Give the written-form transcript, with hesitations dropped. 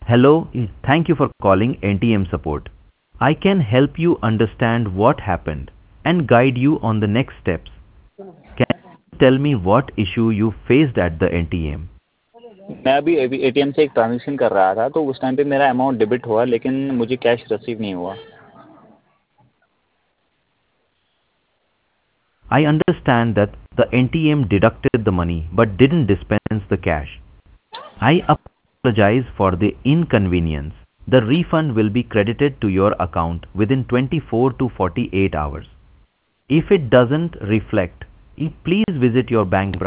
Hello, thank you for calling NTM support. I can help you understand what happened and guide you on the next steps. Can you tell me what issue you faced at the NTM? मैं अभी ATM से एक transaction कर रहा था, तो उस time पे मेरा अमाउंट डेबिट हुआ, लेकिन मुझे कैश रिसीव नहीं हुआ। I understand that the NTM deducted the money but didn't dispense the cash. I apologize for the inconvenience. The refund will be credited to your account within 24 to 48 hours. If it doesn't reflect, please visit your bank branch